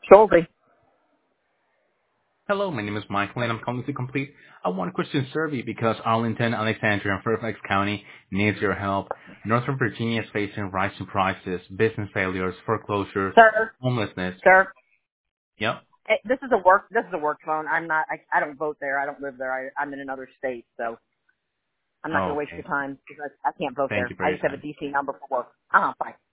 Schulte. Hello, my name is Michael, and I'm calling to complete a one-question survey because Arlington, Alexandria, and Fairfax County needs your help. Northern Virginia is facing rising prices, business failures, foreclosures, Sir, homelessness. sir. Yep. This is a work phone. I don't vote there. I don't live there. I'm in another state, so I'm not going to waste your Okay. time because I can't vote Thank there. you for I your just have a time. DC number for work. Bye.